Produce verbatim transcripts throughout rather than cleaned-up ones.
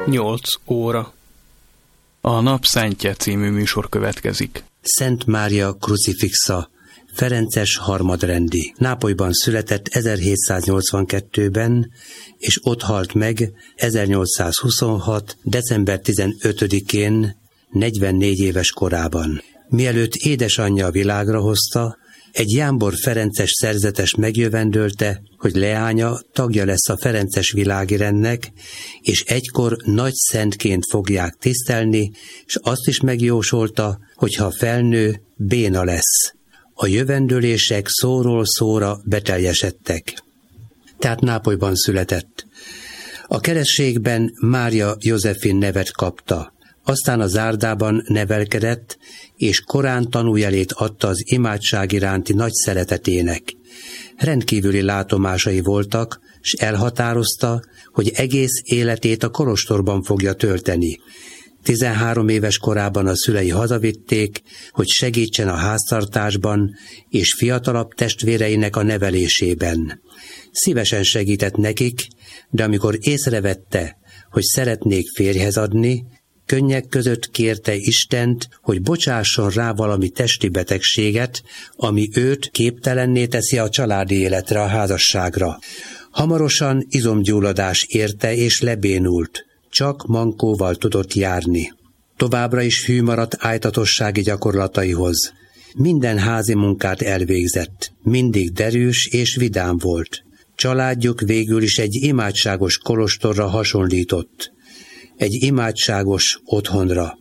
nyolc óra. A Nap Szentje című műsor következik. Szent Mária Krucifixa, ferences harmadrendi. Nápolyban született ezerhétszáznyolcvankettőben, és ott halt meg ezernyolcszázhuszonhat. december tizenötödikén, negyvennégy éves korában. Mielőtt édesanyja világra hozta, egy Jámbor ferences szerzetes megjövendölte, hogy leánya tagja lesz a ferences világirendnek, és egykor nagy szentként fogják tisztelni, és azt is megjósolta, hogy ha felnő, béna lesz. A jövendölések szóról szóra beteljesedtek. Tehát Nápolyban született. A keresztségben Mária Józsefin nevet kapta. Aztán a zárdában nevelkedett, és korán tanújelét adta az imádság iránti nagy szeretetének. Rendkívüli látomásai voltak, s elhatározta, hogy egész életét a kolostorban fogja tölteni. tizenhárom éves korában a szülei hazavitték, hogy segítsen a háztartásban és fiatalabb testvéreinek a nevelésében. Szívesen segített nekik, de amikor észrevette, hogy szeretnék férjhez adni, könnyek között kérte Istent, hogy bocsásson rá valami testi betegséget, ami őt képtelenné teszi a családi életre, a házasságra. Hamarosan izomgyulladás érte és lebénult, csak mankóval tudott járni. Továbbra is hű maradt ájtatossági gyakorlataihoz. Minden házi munkát elvégzett, mindig derűs és vidám volt. Családjuk végül is egy imádságos kolostorra hasonlított. Egy imádságos otthonra.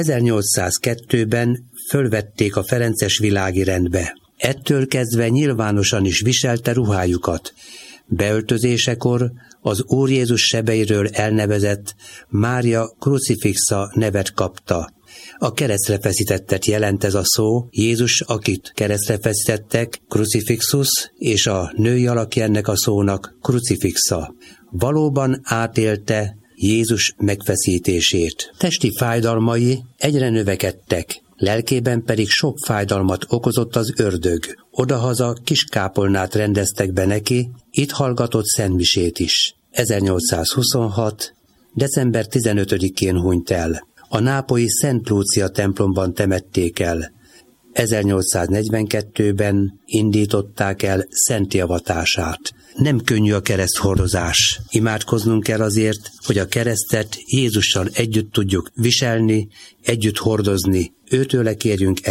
ezernyolcszázkettőben fölvették a ferences világirendbe. Ettől kezdve nyilvánosan is viselte ruhájukat. Beöltözésekor az Úr Jézus sebeiről elnevezett Mária Krucifixa nevet kapta. A keresztre feszítettet jelent ez a szó, Jézus, akit keresztre feszítettek, Crucifixus, és a női alakja ennek a szónak Krucifixa. Valóban átélte Jézus megfeszítését. Testi fájdalmai egyre növekedtek, lelkében pedig sok fájdalmat okozott az ördög. Odahaza kiskápolnát rendeztek be neki, itt hallgatott szentmisét is. ezernyolcszázhuszonhat. december tizenötödikén hunyt el. A nápolyi Szent Lúcia templomban temették el. ezernyolcszáznegyvenkettőben indították el szentjavatását. Nem könnyű a kereszthordozás. Imádkoznunk kell azért, hogy a keresztet Jézussal együtt tudjuk viselni, együtt hordozni. Őtőle kérjünk